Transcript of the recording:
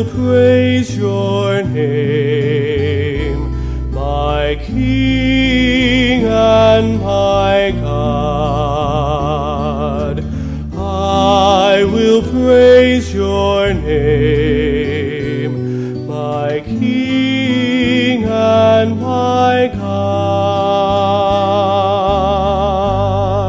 will praise your name, my King and my God. I will praise your name, my King